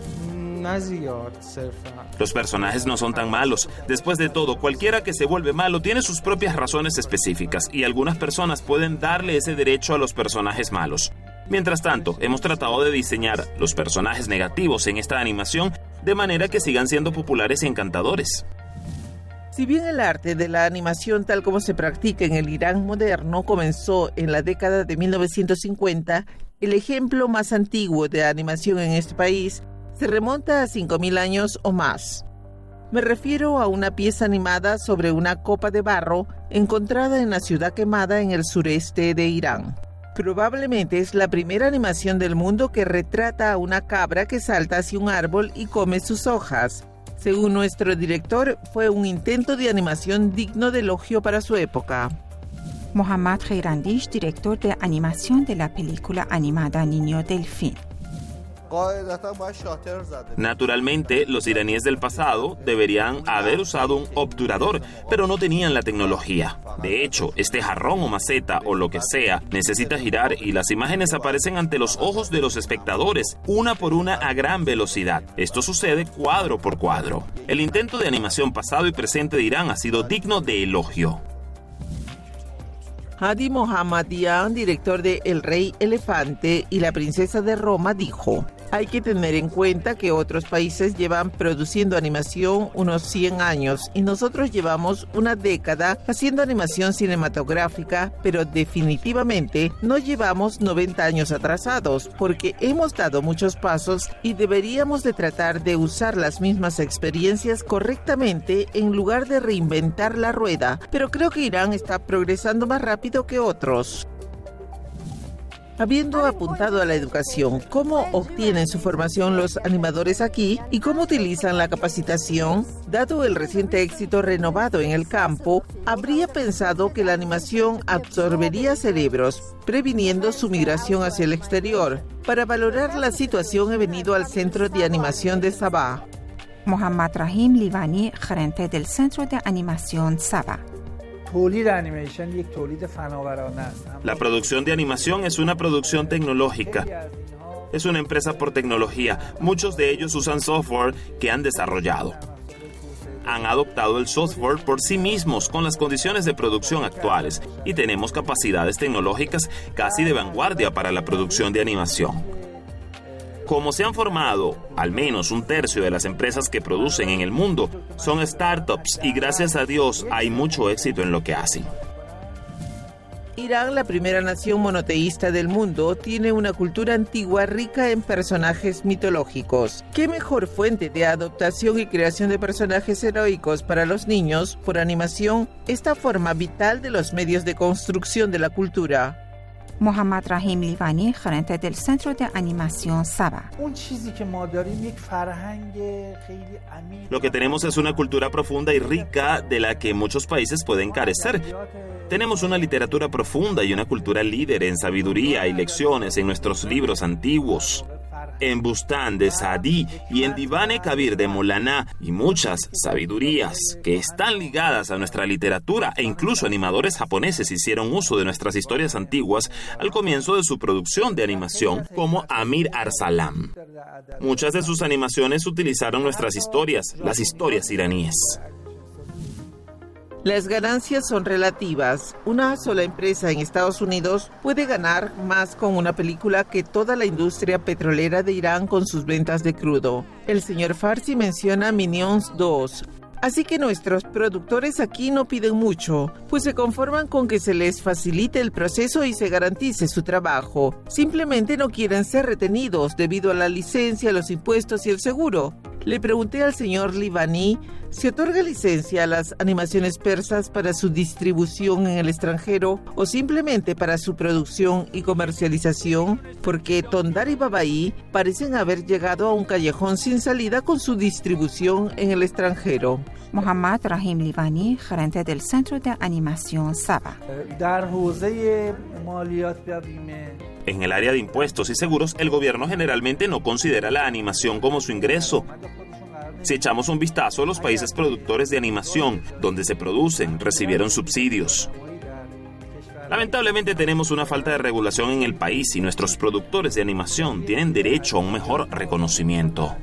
Los personajes no son tan malos. Después de todo, cualquiera que se vuelve malo tiene sus propias razones específicas, y algunas personas pueden darle ese derecho a los personajes malos. Mientras tanto, hemos tratado de diseñar los personajes negativos en esta animación de manera que sigan siendo populares y encantadores. Si bien el arte de la animación tal como se practica en el Irán moderno comenzó en la década de mil novecientos cincuenta, el ejemplo más antiguo de animación en este país se remonta a cinco mil años o más. Me refiero a una pieza animada sobre una copa de barro encontrada en la ciudad quemada en el sureste de Irán. Probablemente es la primera animación del mundo que retrata a una cabra que salta hacia un árbol y come sus hojas. Según nuestro director, fue un intento de animación digno de elogio para su época. Mohammad Khairandish, director de animación de la película animada Niño Delfín. Naturalmente, los iraníes del pasado deberían haber usado un obturador, pero no tenían la tecnología. De hecho, este jarrón o maceta o lo que sea necesita girar y las imágenes aparecen ante los ojos de los espectadores, una por una a gran velocidad. Esto sucede cuadro por cuadro. El intento de animación pasado y presente de Irán ha sido digno de elogio. Hadi Mohammadian, director de El Rey Elefante y la Princesa de Roma, dijo: hay que tener en cuenta que otros países llevan produciendo animación unos cien años y nosotros llevamos una década haciendo animación cinematográfica, pero definitivamente no llevamos noventa años atrasados, porque hemos dado muchos pasos y deberíamos de tratar de usar las mismas experiencias correctamente en lugar de reinventar la rueda, pero creo que Irán está progresando más rápido que otros. Habiendo apuntado a la educación, ¿cómo obtienen su formación los animadores aquí y cómo utilizan la capacitación? Dado el reciente éxito renovado en el campo, habría pensado que la animación absorbería cerebros, previniendo su migración hacia el exterior. Para valorar la situación he venido al Centro de Animación de Sabah. Mohammad Rahim Livani, gerente del Centro de Animación Saba. La producción de animación es una producción tecnológica. Es una empresa por tecnología. Muchos de ellos usan software que han desarrollado. Han adoptado el software por sí mismos con las condiciones de producción actuales y tenemos capacidades tecnológicas casi de vanguardia para la producción de animación. Como se han formado, al menos un tercio de las empresas que producen en el mundo son startups y gracias a Dios hay mucho éxito en lo que hacen. Irán, la primera nación monoteísta del mundo, tiene una cultura antigua rica en personajes mitológicos. ¿Qué mejor fuente de adaptación y creación de personajes heroicos para los niños por animación, esta forma vital de los medios de construcción de la cultura? Mohammad Rahim Livani, gerente del Centro de Animación Saba. Lo que tenemos es una cultura profunda y rica de la que muchos países pueden carecer. Tenemos una literatura profunda y una cultura líder en sabiduría y lecciones en nuestros libros antiguos. En Bustán de Saadi y en Divane Kabir de Molaná y muchas sabidurías que están ligadas a nuestra literatura e incluso animadores japoneses hicieron uso de nuestras historias antiguas al comienzo de su producción de animación como Amir Arsalan. Muchas de sus animaciones utilizaron nuestras historias, las historias iraníes. Las ganancias son relativas. Una sola empresa en Estados Unidos puede ganar más con una película que toda la industria petrolera de Irán con sus ventas de crudo. El señor Farsi menciona Minions dos. Así que nuestros productores aquí no piden mucho, pues se conforman con que se les facilite el proceso y se garantice su trabajo. Simplemente no quieren ser retenidos debido a la licencia, los impuestos y el seguro. Le pregunté al señor Livani si otorga licencia a las animaciones persas para su distribución en el extranjero o simplemente para su producción y comercialización, porque Tondar y Babai parecen haber llegado a un callejón sin salida con su distribución en el extranjero. Mohammad Rahim Livani, gerente del Centro de Animación Saba. En el área de impuestos y seguros, el gobierno generalmente no considera la animación como su ingreso. Si echamos un vistazo, los países productores de animación, donde se producen, recibieron subsidios. Lamentablemente tenemos una falta de regulación en el país y nuestros productores de animación tienen derecho a un mejor reconocimiento.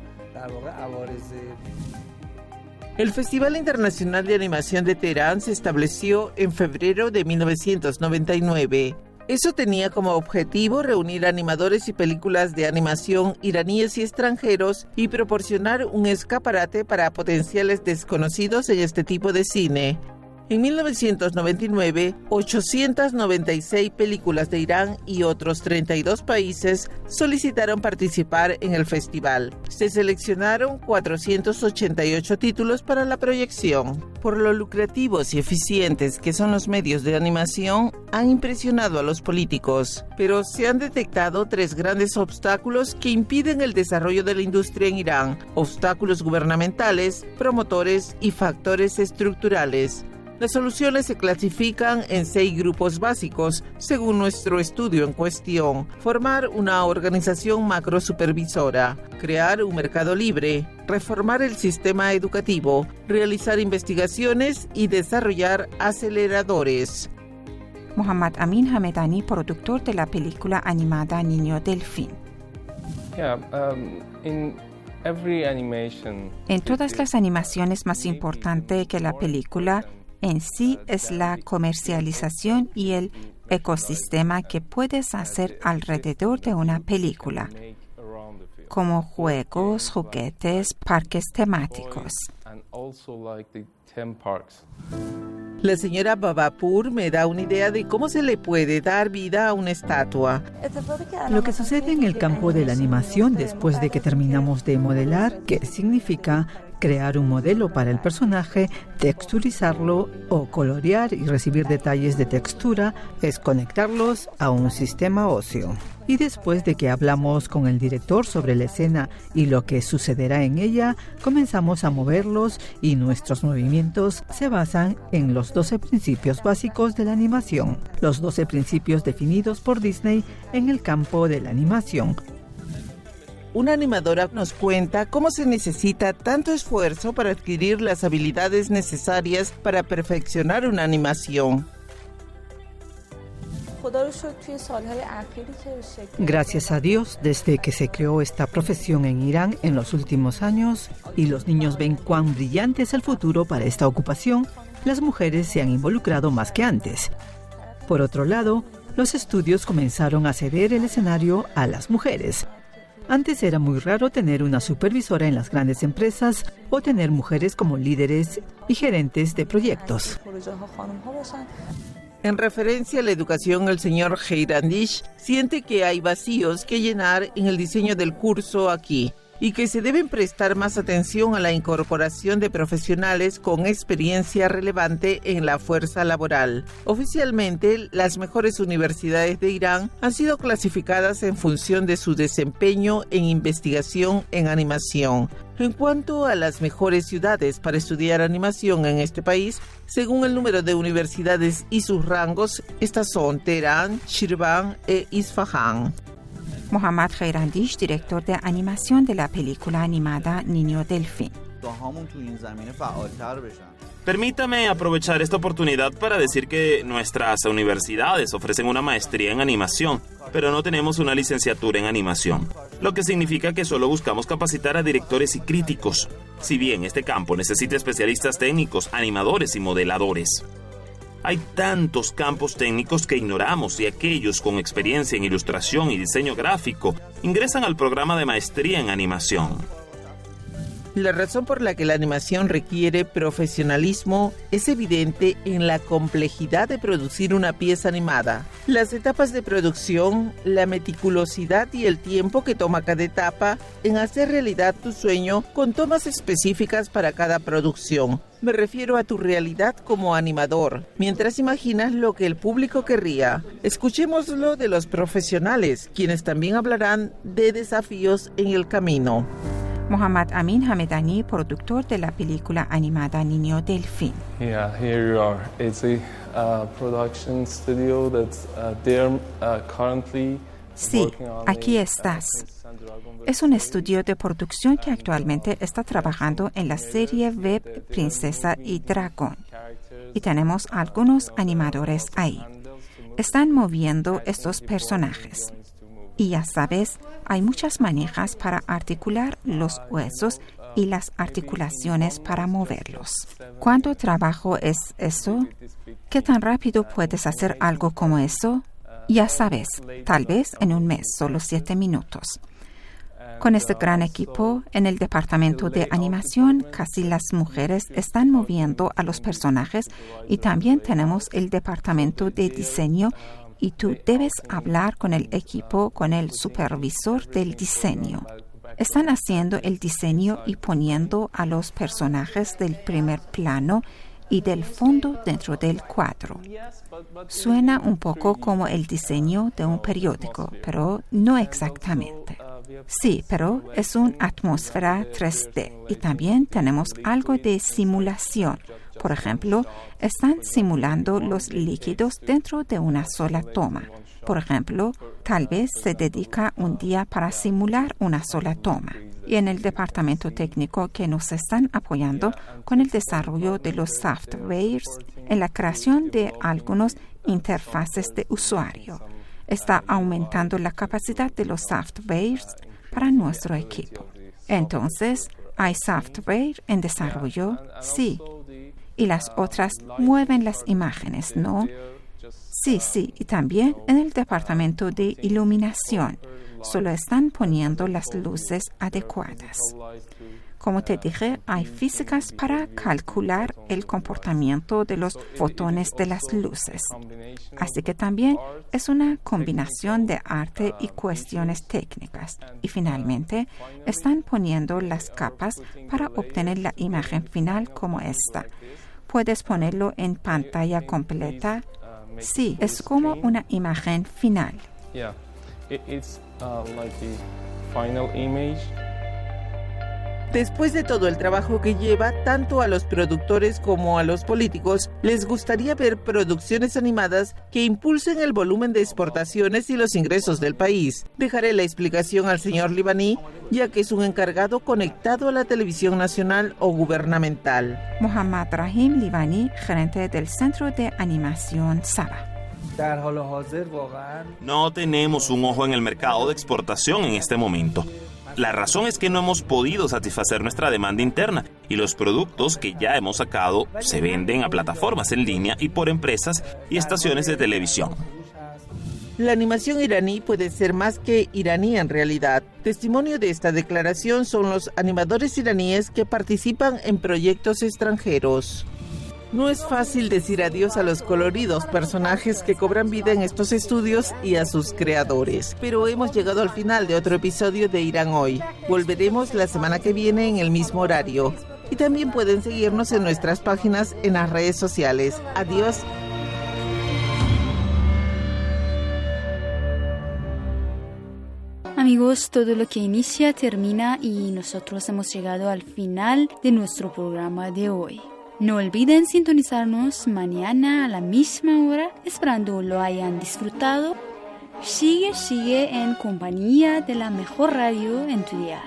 El Festival Internacional de Animación de Teherán se estableció en febrero de mil novecientos noventa y nueve. Eso tenía como objetivo reunir animadores y películas de animación iraníes y extranjeros y proporcionar un escaparate para potenciales desconocidos en este tipo de cine. En mil novecientos noventa y nueve, ochocientas noventa y seis películas de Irán y otros treinta y dos países solicitaron participar en el festival. Se seleccionaron cuatrocientos ochenta y ocho títulos para la proyección. Por lo lucrativos y eficientes que son los medios de animación, han impresionado a los políticos, pero se han detectado tres grandes obstáculos que impiden el desarrollo de la industria en Irán: obstáculos gubernamentales, promotores y factores estructurales. Las soluciones se clasifican en seis grupos básicos, según nuestro estudio en cuestión. Formar una organización macro supervisora, crear un mercado libre, reformar el sistema educativo, realizar investigaciones y desarrollar aceleradores. Mohammad Amin Hamedani, productor de la película animada Niño Delfín. Yeah, um, in every animation, en todas las animaciones, más importante que la película en sí es la comercialización y el ecosistema que puedes hacer alrededor de una película, como juegos, juguetes, parques temáticos. La señora Babapur me da una idea de cómo se le puede dar vida a una estatua. Lo que sucede en el campo de la animación después de que terminamos de modelar, que significa crear un modelo para el personaje, texturizarlo o colorear y recibir detalles de textura, es conectarlos a un sistema óseo. Y después de que hablamos con el director sobre la escena y lo que sucederá en ella, comenzamos a moverlos y nuestros movimientos se basan en los doce principios básicos de la animación, los doce principios definidos por Disney en el campo de la animación. una animadora nos cuenta cómo se necesita tanto esfuerzo para adquirir las habilidades necesarias para perfeccionar una animación. Gracias a Dios, desde que se creó esta profesión en Irán en los últimos años y los niños ven cuán brillante es el futuro para esta ocupación, las mujeres se han involucrado más que antes. Por otro lado, los estudios comenzaron a ceder el escenario a las mujeres. Antes era muy raro tener una supervisora en las grandes empresas o tener mujeres como líderes y gerentes de proyectos. En referencia a la educación, el señor Heirandish siente que hay vacíos que llenar en el diseño del curso aquí y que se deben prestar más atención a la incorporación de profesionales con experiencia relevante en la fuerza laboral. Oficialmente, las mejores universidades de Irán han sido clasificadas en función de su desempeño en investigación en animación. En cuanto a las mejores ciudades para estudiar animación en este país, según el número de universidades y sus rangos, estas son Teherán, Shirvan e Isfahan. Mohammad Heirandish, director de animación de la película animada Niño del Fin. Permítame aprovechar esta oportunidad para decir que nuestras universidades ofrecen una maestría en animación, pero no tenemos una licenciatura en animación, lo que significa que solo buscamos capacitar a directores y críticos, si bien este campo necesita especialistas técnicos, animadores y modeladores. Hay tantos campos técnicos que ignoramos y aquellos con experiencia en ilustración y diseño gráfico ingresan al programa de maestría en animación. La razón por la que la animación requiere profesionalismo es evidente en la complejidad de producir una pieza animada. Las etapas de producción, la meticulosidad y el tiempo que toma cada etapa en hacer realidad tu sueño con tomas específicas para cada producción. Me refiero a tu realidad como animador, mientras imaginas lo que el público querría. Escuchémoslo de los profesionales, quienes también hablarán de desafíos en el camino. Mohammad Amin Hamedani, productor de la película animada Niño del Fin. Yeah, here you are. It's a uh, production studio that's uh, there uh, currently. Sí, aquí estás. Es un estudio de producción que actualmente está trabajando en la serie web Princesa y Dragón. Y tenemos algunos animadores ahí. Están moviendo estos personajes. Y ya sabes, hay muchas maneras para articular los huesos y las articulaciones para moverlos. ¿Cuánto trabajo es eso? ¿Qué tan rápido puedes hacer algo como eso? Ya sabes, tal vez en un mes, solo siete minutos. Con este gran equipo, en el departamento de animación, casi las mujeres están moviendo a los personajes y también tenemos el departamento de diseño y tú debes hablar con el equipo, con el supervisor del diseño. Están haciendo el diseño y poniendo a los personajes del primer plano y del fondo dentro del cuadro. Suena un poco como el diseño de un periódico, pero no exactamente. Sí, pero es una atmósfera tres D y también tenemos algo de simulación. Por ejemplo, están simulando los líquidos dentro de una sola toma. Por ejemplo, tal vez se dedica un día para simular una sola toma. Y en el departamento técnico que nos están apoyando con el desarrollo de los softwares, en la creación de algunos interfaces de usuario. Está aumentando la capacidad de los softwares para nuestro equipo. Entonces, ¿hay software en desarrollo? Sí. Y las otras mueven las imágenes, ¿no? Sí, sí. Y también en el departamento de iluminación. Solo están poniendo las luces adecuadas. Como te dije, hay físicas para calcular el comportamiento de los fotones de las luces. Así que también es una combinación de arte y cuestiones técnicas. Y finalmente, están poniendo las capas para obtener la imagen final como esta. ¿Puedes ponerlo en pantalla completa? Sí, es como una imagen final. Yeah, it, it's uh, like the final image. Después de todo el trabajo que lleva, tanto a los productores como a los políticos, les gustaría ver producciones animadas que impulsen el volumen de exportaciones y los ingresos del país. Dejaré la explicación al señor Libaní, ya que es un encargado conectado a la televisión nacional o gubernamental. Mohammad Rahim Libaní, gerente del Centro de Animación Saba. No tenemos un ojo en el mercado de exportación en este momento. La razón es que no hemos podido satisfacer nuestra demanda interna y los productos que ya hemos sacado se venden a plataformas en línea y por empresas y estaciones de televisión. La animación iraní puede ser más que iraní en realidad. Testimonio de esta declaración son los animadores iraníes que participan en proyectos extranjeros. No es fácil decir adiós a los coloridos personajes que cobran vida en estos estudios y a sus creadores. Pero hemos llegado al final de otro episodio de Irán Hoy. Volveremos la semana que viene en el mismo horario. Y también pueden seguirnos en nuestras páginas en las redes sociales. Adiós. Amigos, todo lo que inicia termina y nosotros hemos llegado al final de nuestro programa de hoy. No olviden sintonizarnos mañana a la misma hora, esperando lo hayan disfrutado. Sigue, sigue en compañía de la mejor radio en tu dial.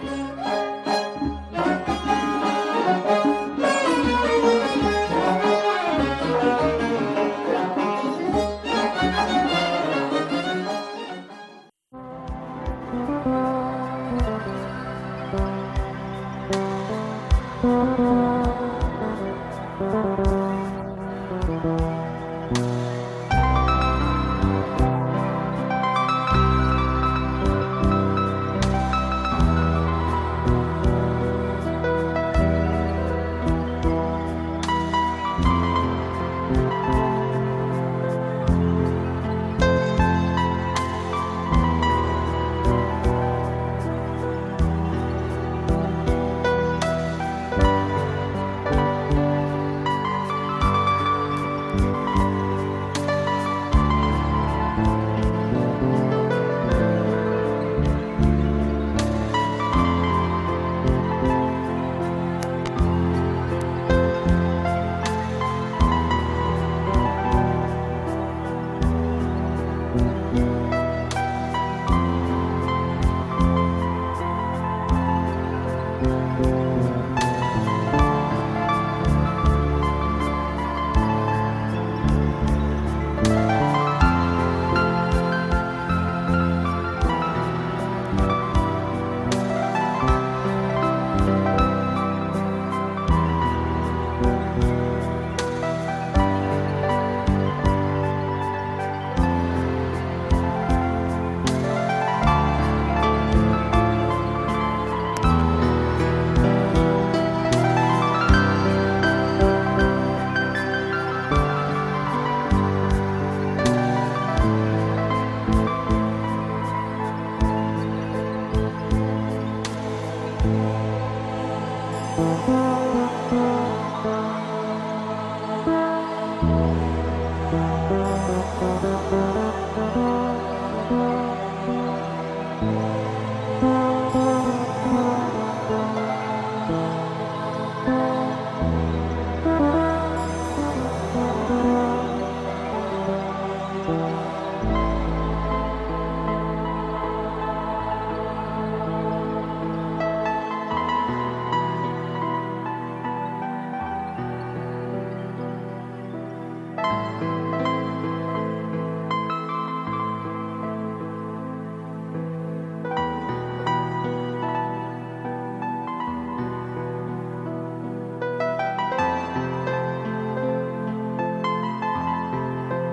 Thank you.